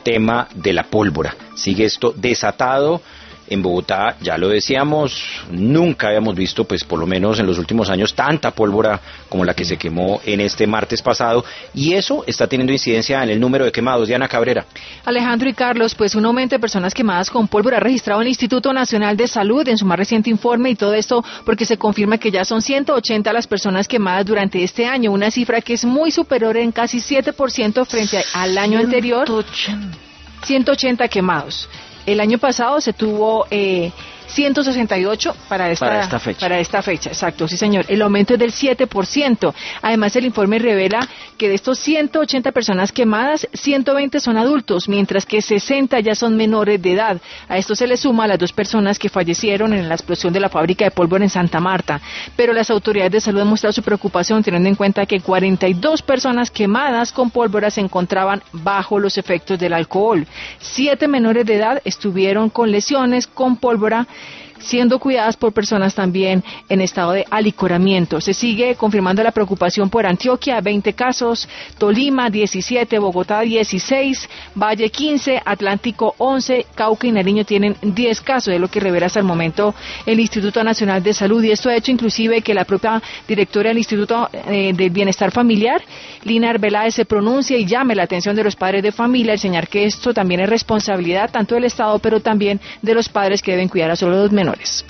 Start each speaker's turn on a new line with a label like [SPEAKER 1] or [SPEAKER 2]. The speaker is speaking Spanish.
[SPEAKER 1] tema de la pólvora. Sigue esto desatado. En Bogotá, ya lo decíamos, nunca habíamos visto, pues por lo menos en los últimos años, tanta pólvora como la que se quemó en este martes pasado, y eso está teniendo incidencia en el número de quemados. Diana Cabrera.
[SPEAKER 2] Alejandro y Carlos, pues un aumento de personas quemadas con pólvora registrado en el Instituto Nacional de Salud en su más reciente informe, y todo esto porque se confirma que ya son 180 las personas quemadas durante este año, una cifra que es muy superior en casi 7% frente al año anterior. 180 quemados. El año pasado se tuvo 168 para esta fecha, exacto, sí señor. El aumento es del 7%. Además, el informe revela que de estos 180 personas quemadas, 120 son adultos, mientras que 60 ya son menores de edad. A esto se le suma las 2 personas que fallecieron en la explosión de la fábrica de pólvora en Santa Marta. Pero las autoridades de salud han mostrado su preocupación teniendo en cuenta que 42 personas quemadas con pólvora se encontraban bajo los efectos del alcohol. 7 menores de edad estuvieron con lesiones con pólvora, siendo cuidadas por personas también en estado de alicoramiento. Se sigue confirmando la preocupación por Antioquia, 20 casos, Tolima 17, Bogotá 16, Valle 15, Atlántico 11, Cauca y Nariño tienen 10 casos, es lo que revela hasta el momento el Instituto Nacional de Salud, y esto ha hecho inclusive que la propia directora del Instituto del Bienestar Familiar, Lina Arbeláez, se pronuncie y llame la atención de los padres de familia, al señalar que esto también es responsabilidad tanto del Estado, pero también de los padres que deben cuidar a solo los menores.